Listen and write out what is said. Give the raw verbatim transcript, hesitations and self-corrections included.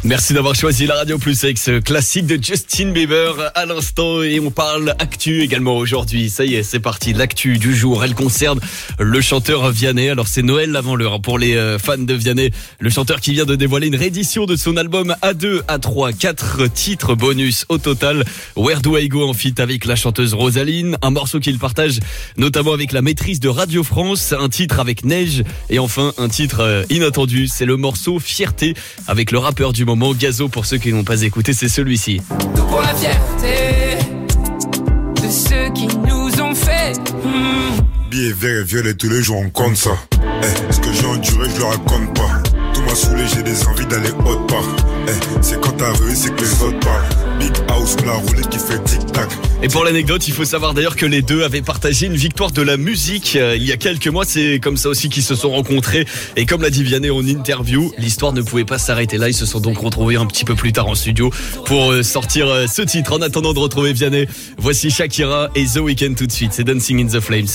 Merci d'avoir choisi la Radio Plus avec ce classique de Justin Bieber à l'instant et on parle actu également aujourd'hui. Ça y est, c'est parti, l'actu du jour. Elle concerne le chanteur Vianney. Alors c'est Noël avant l'heure pour les fans de Vianney. Le chanteur qui vient de dévoiler une réédition de son album A deux, A trois, quatre titres bonus au total. Where Do I Go en feat avec la chanteuse Rosaline. Un morceau qu'il partage notamment avec la maîtrise de Radio France. Un titre avec Neige et enfin un titre inattendu. C'est le morceau Fierté avec le rappeur du moment Gazo. Pour ceux qui n'ont pas écouté, c'est celui-ci. Tout pour la fierté de ceux qui nous ont fait. Mmh. Billets verts et violets tous les jours on compte ça. Eh, ce que j'ai enduré je le raconte pas. Tout m'a saoulé, j'ai des envies d'aller autre part. Eh, c'est quand t'as vu, c'est que les autres parlent. Big house, on l'a roulé qui fait tic-tac. Et pour l'anecdote, il faut savoir d'ailleurs que les deux avaient partagé une victoire de la musique euh, il y a quelques mois. C'est comme ça aussi qu'ils se sont rencontrés. Et comme l'a dit Vianney en interview, l'histoire ne pouvait pas s'arrêter là. Ils se sont donc retrouvés un petit peu plus tard en studio pour euh, sortir euh, ce titre. En attendant de retrouver Vianney, voici Shakira et The Weeknd tout de suite. C'est Dancing in the Flames.